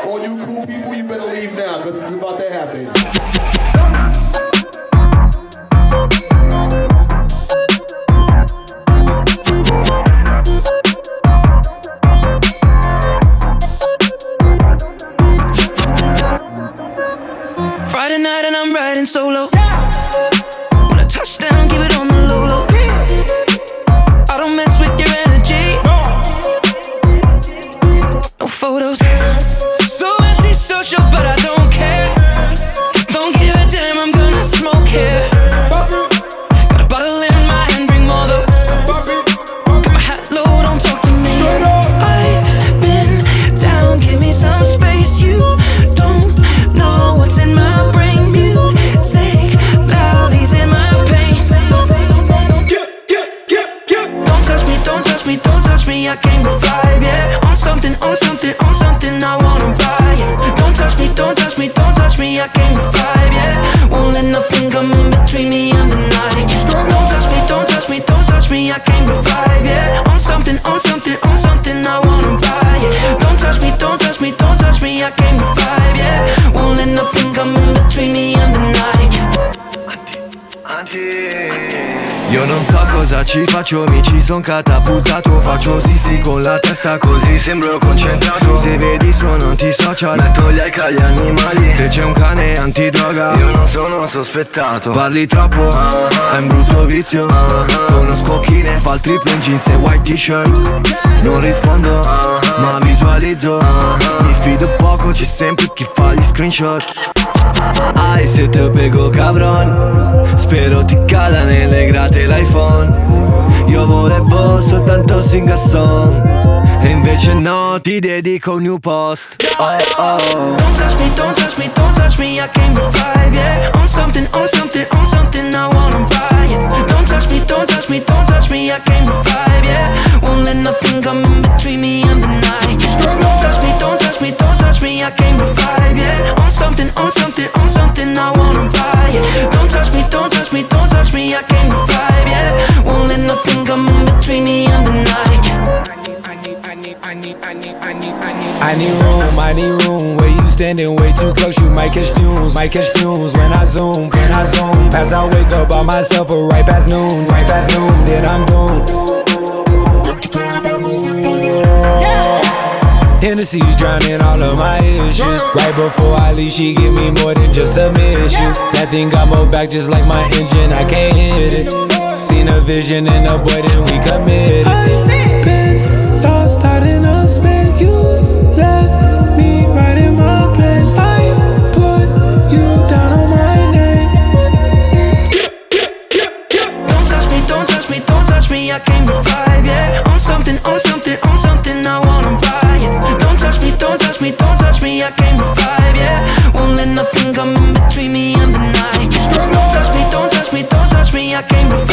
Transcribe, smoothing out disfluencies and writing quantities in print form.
All you cool people, you better leave now, because it's about to happen. Friday night and I'm riding solo. When I touch down, keep it on the low low. I don't mess with your energy. No photos. So antisocial, but I don't care. Don't give a damn, I'm gonna smoke here. Got a bottle in my hand, bring more though. Got my hat low, don't talk to me. I've been down, give me some space. You don't know what's in my brain. Music loud, easing my pain. Don't touch me, don't touch me, don't touch me. I came to vibe, yeah. On something, on something, on something. I wanna buy it. Don't touch me, don't touch me, don't touch me. I came to vibe, yeah. Won't let nothing come in between me and the night. Don't touch me, don't touch me, don't touch me. I came to vibe, yeah. On something, on something, on something. I wanna buy it. Don't touch me, don't touch me, don't touch me. I came to vibe, yeah. Won't let nothing come in between me and the night. Io non so cosa ci faccio, mi ci son catapultato. Faccio sì con la testa così sembro concentrato. Se vedi sono antisocial, metto gli like agli animali. Se c'è un cane antidroga, io non sono sospettato. Parli troppo, hai un brutto vizio. Conosco chi ne fa il triplo in jeans e white t-shirt. Non rispondo, ma visualizzo. Mi fido poco, c'è sempre chi fa gli screenshot. Ai se te pego cabron, spero ti cada nelle grate l'iPhone. Io volevo soltanto sing a song, e invece no, ti dedico un new post. Oh oh. Don't touch me, don't touch me, don't touch me. I came to vibe, yeah. On something, on something, on something. I wanna buy it. Don't touch me, don't touch me, don't touch me. I came to vibe, yeah. Won't let nothing come in between me and the night. Don't touch me, don't touch me, don't touch me. I came to vibe, yeah. On something, on something, on something. I wanna buy it. Don't touch me, don't touch me, don't touch me. I came to vibe, yeah. Won't let nothing come in between me and the night. I need room. Where you standing way too close, you might catch fumes. When I zoom. Pass out, wake up by myself, or right past noon, then I'm doomed. Hennessy's drowning all of my issues. Right before I leave, she give me more than just submission. That thing got more back just like my engine, I can't hit it. Seen a vision in a boy, then we committed. I've been lost out in a space. You left me right in my place. I put you down on my name. Don't touch me, don't touch me, don't touch me. I came to vibe, yeah. On something, on something, on something. I wanna buy it. Don't touch me, don't touch me, don't touch me. I came to vibe, yeah. Won't let nothing come in between me and the night. Don't touch me, don't touch me, don't touch me. I came to